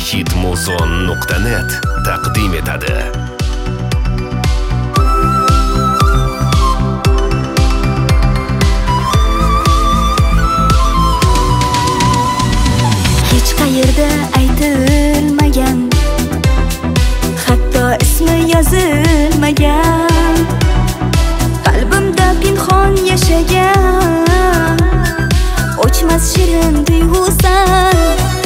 hitmuzon.net taqdim etadi. Hech qayerda aytilmagan, hatto ismi yozilmagan, qalbimda pinhon yashagan o'chmas shirin tuyg'usan.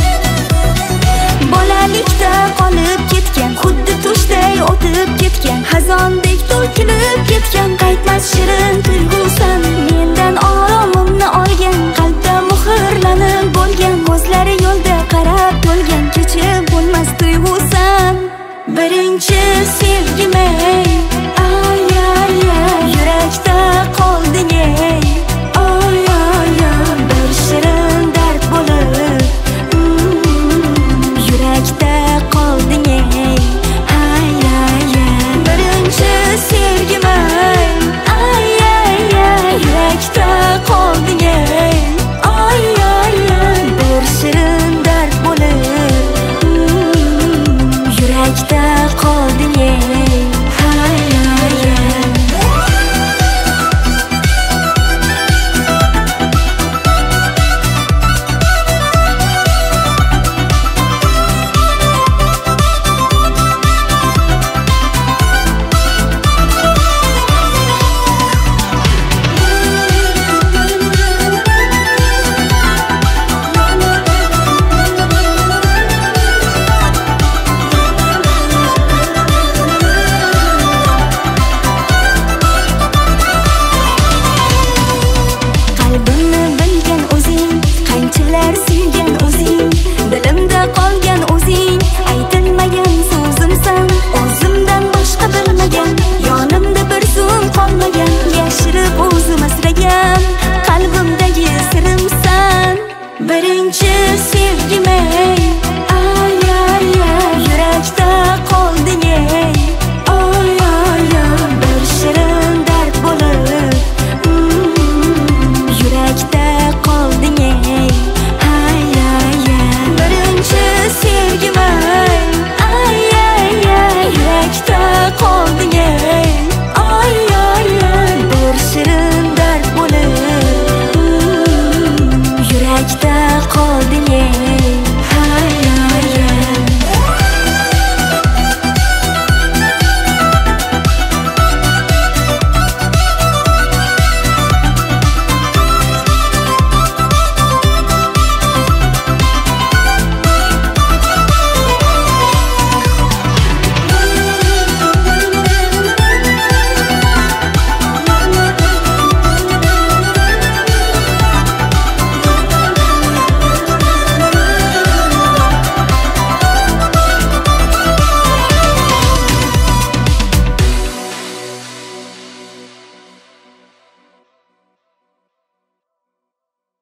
Bolalikda qolib ketgan, xuddi tushday o'tib ketgan, xazondek to'kilib ketgan qaytmas shirin tuyg'usan. Mendan oromimni olgan, qalbda muhrlanib bo'lgan, ko'zlari yo'lda qarab to'lgan, kechib bo'lmas tuyg'usan. Birinchi sevgim ey,